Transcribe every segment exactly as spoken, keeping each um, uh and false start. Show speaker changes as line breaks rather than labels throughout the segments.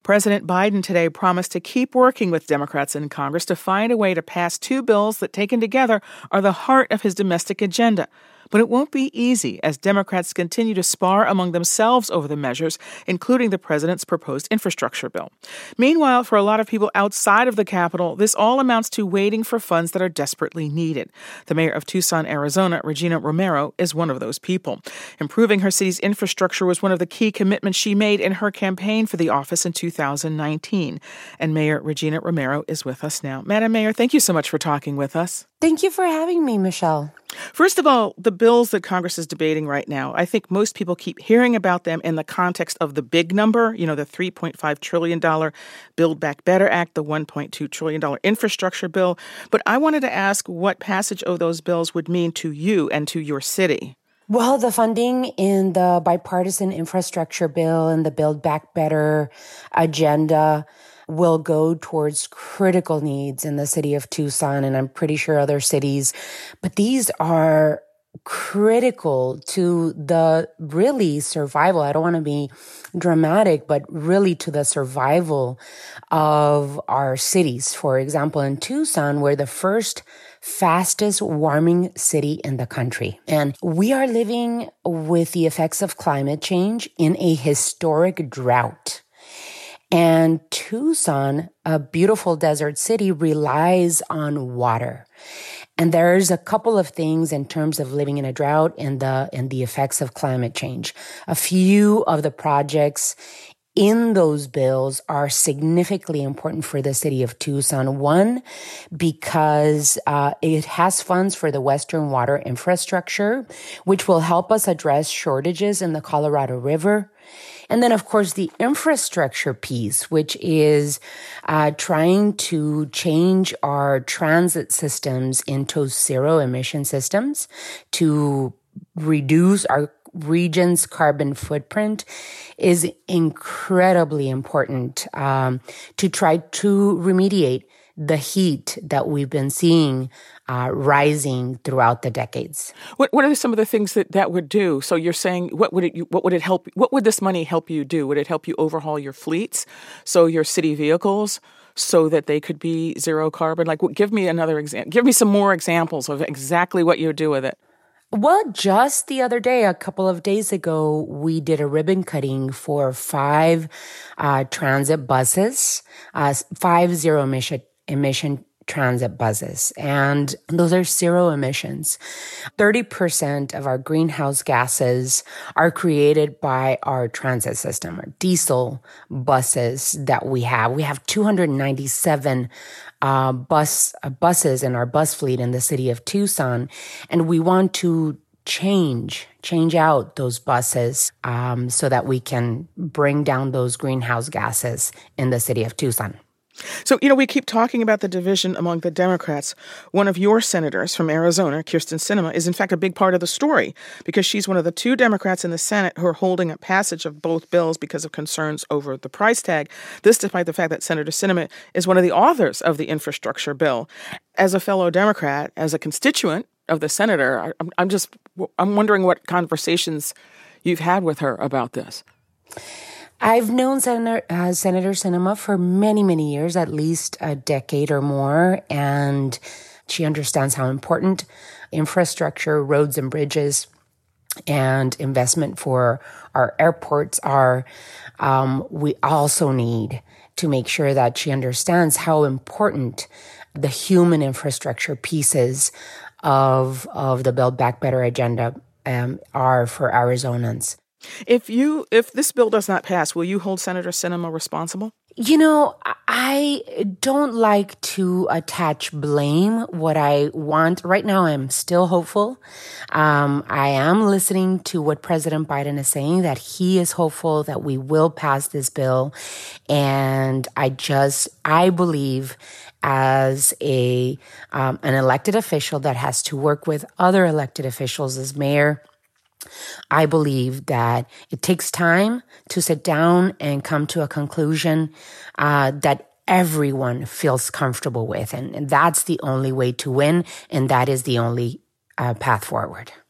President Biden today promised to keep working with Democrats in Congress to find a way to pass two bills that, taken together, are the heart of his domestic agenda. But it won't be easy as Democrats continue to spar among themselves over the measures, including the president's proposed infrastructure bill. Meanwhile, for a lot of people outside of the Capitol, this all amounts to waiting for funds that are desperately needed. The mayor of Tucson, Arizona, Regina Romero, is one of those people. Improving her city's infrastructure was one of the key commitments she made in her campaign for the office in two thousand nineteen. And Mayor Regina Romero is with us now. Madam Mayor, thank you so much for talking with us.
Thank you for having me, Michelle.
First of all, the bills that Congress is debating right now, I think most people keep hearing about them in the context of the big number, you know, the three point five trillion dollars Build Back Better Act, the one point two trillion dollars infrastructure bill. But I wanted to ask what passage of those bills would mean to you and to your city.
Well, the funding in the bipartisan infrastructure bill and the Build Back Better agenda will go towards critical needs in the city of Tucson, and I'm pretty sure other cities. But these are critical to the really survival. I don't want to be dramatic, but really to the survival of our cities. For example, in Tucson, we're the first fastest warming city in the country. And we are living with the effects of climate change in a historic drought. And Tucson, a beautiful desert city, relies on water. And there's a couple of things in terms of living in a drought and the and the effects of climate change. A few of the projects in those bills are significantly important for the city of Tucson. One, because uh, it has funds for the Western Water Infrastructure, which will help us address shortages in the Colorado River. And then, of course, the infrastructure piece, which is uh, trying to change our transit systems into zero-emission systems to reduce our region's carbon footprint, is incredibly important um, to try to remediate the heat that we've been seeing uh, rising throughout the decades.
What What are some of the things that that would do? So you're saying, what would it what would it help? What would this money help you do? Would it help you overhaul your fleets, so your city vehicles, so that they could be zero carbon? Like, give me another example. Give me some more examples of exactly what you would do with it.
Well, just the other day, a couple of days ago, we did a ribbon cutting for five uh, transit buses, uh, five zero emission emission transit buses. And those are zero emissions. thirty percent of our greenhouse gases are created by our transit system, our diesel buses that we have. We have two hundred ninety-seven uh, bus uh, buses in our bus fleet in the city of Tucson. And we want to change, change out those buses um, so that we can bring down those greenhouse gases in the city of Tucson.
So, you know, we keep talking about the division among the Democrats. One of your senators from Arizona, Kyrsten Sinema, is in fact a big part of the story because she's one of the two Democrats in the Senate who are holding up passage of both bills because of concerns over the price tag. This despite the fact that Senator Sinema is one of the authors of the infrastructure bill. As a fellow Democrat, as a constituent of the senator, I'm, I'm just I'm wondering what conversations you've had with her about this.
I've known Senator, uh, Senator Sinema for many, many years, at least a decade or more, and she understands how important infrastructure, roads and bridges, and investment for our airports are. Um, we also need to make sure that she understands how important the human infrastructure pieces of of the Build Back Better agenda um, are for Arizonans.
If you, if this bill does not pass, will you hold Senator Sinema responsible?
You know, I don't like to attach blame. What I want right now, I'm still hopeful. Um, I am listening to what President Biden is saying, that he is hopeful that we will pass this bill. And I just, I believe as a um, an elected official that has to work with other elected officials as mayor, I believe that it takes time to sit down and come to a conclusion uh, that everyone feels comfortable with. And, and that's the only way to win. And that is the only uh, path forward.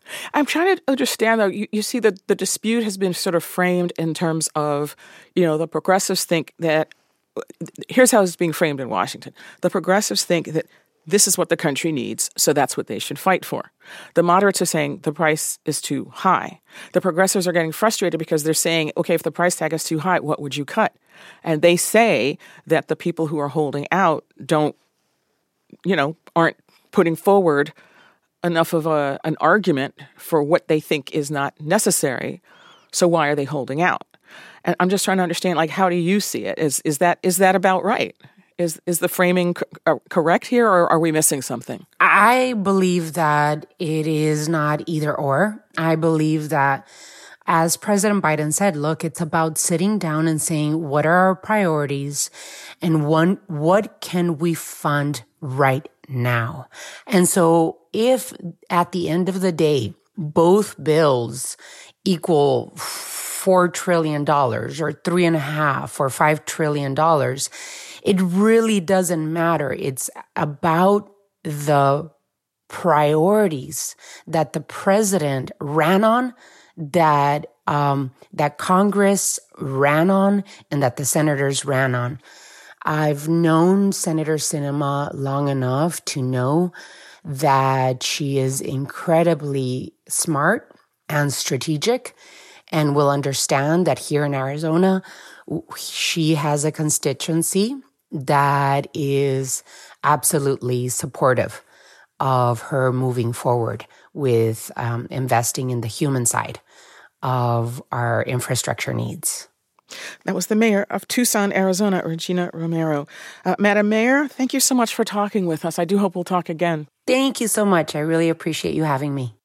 I'm trying to understand, though, you, you see that the dispute has been sort of framed in terms of, you know, the progressives think that, here's how it's being framed in Washington. The progressives think that this is what the country needs, so that's what they should fight for. The moderates are saying the price is too high. The progressives are getting frustrated because they're saying, okay, if the price tag is too high, what would you cut? And they say that the people who are holding out don't, you know, aren't putting forward enough of a, an argument for what they think is not necessary. So why are they holding out? And I'm just trying to understand, like, how do you see it? Is is that is that about right? Is is the framing co- correct here, or are we missing something?
I believe that it is not either or. I believe that, as President Biden said, look, it's about sitting down and saying, what are our priorities and one, what can we fund right now? And so if at the end of the day, both bills equal four trillion dollars or three and a half or five trillion dollars, it really doesn't matter. It's about the priorities that the president ran on, that um, that Congress ran on, and that the senators ran on. I've known Senator Sinema long enough to know that she is incredibly smart and strategic, and will understand that here in Arizona, she has a constituency that is absolutely supportive of her moving forward with um, investing in the human side of our infrastructure needs.
That was the mayor of Tucson, Arizona, Regina Romero. Uh, Madam Mayor, thank you so much for talking with us. I do hope we'll talk again.
Thank you so much. I really appreciate you having me.